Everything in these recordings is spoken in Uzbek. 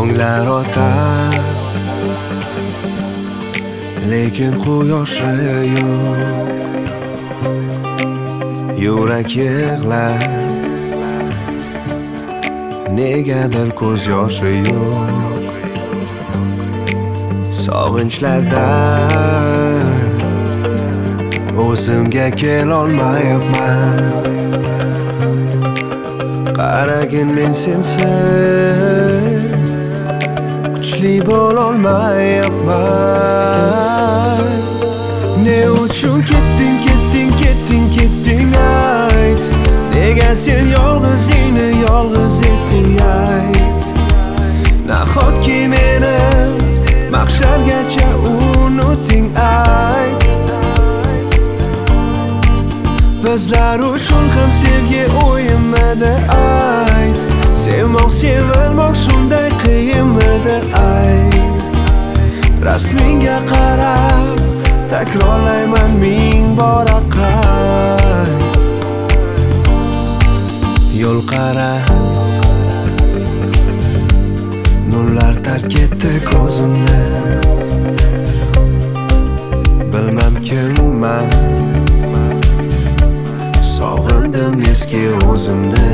Tonglar otar lekin quyoshi yo'q. Yurak yig'lar negadir ko'z yoshi yo'q. Sog'inchlardan o'zimga kelolmayapman. Qaragin men sensiz kuchli bo'lolmayapman. Ne uchun ketding ayt. Nega sen yolg'izingni yolg'iz etding ayt. Nahotki meni mahshargacha unutding ayt. Bizlar uchun ham sevgi o'yinmidi ayt. Sevmoq sevilmoq shunday qiyinmidi ayt. Rasmingga qarab takrorlayman ming bora qayt. Yo'l qara nurlar tark etdi ko'zimni. Bilmam kimman, sog'indim eski o'zimni.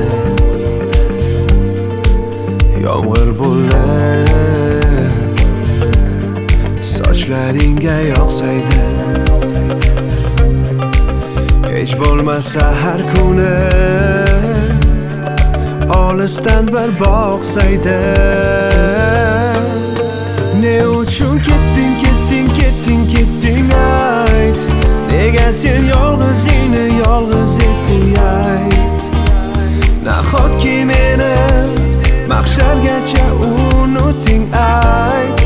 Yomg'ir bo'lib sochlaringga yoqsaydi, hech bo'lmasa har kuni olisdan bir boqsaydi. Ne uchun ketding ayt. Nega sen yolg'izingni yolg'iz etding ayt. Nahotki meni mahshargacha unutding ayt.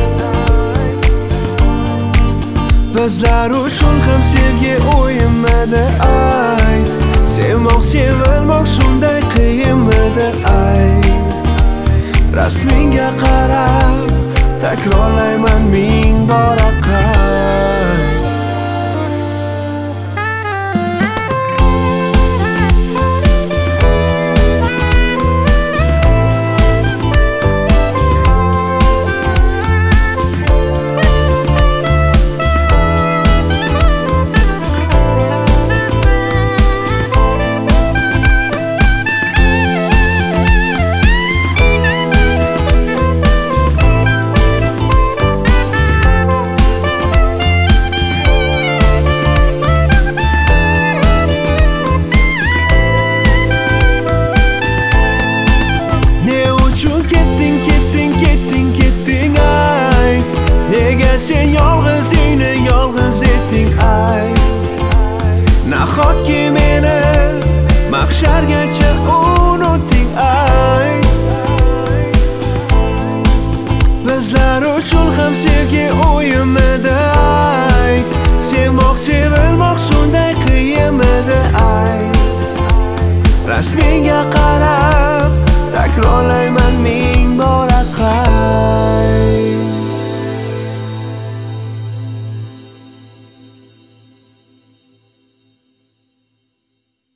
Bizlar uchun ham sevgi o'yinmidi ayt. Sevmoq sevilmoq shunday qiyinmidi ayt. Rasmingga qarab takrorlayman ming bora qayt. Ketding ayt. Nega sen yolg'izingni yolg'iz etding ayt. Nahotki meni mahshargacha unutding ayt. Bizlar uchun ham sevgi o'yinmidi ayt. Sevmoq sevilmoq shunday qiyinmidi ayt. Rasmingga qarab takrorlayman ming bora qayt.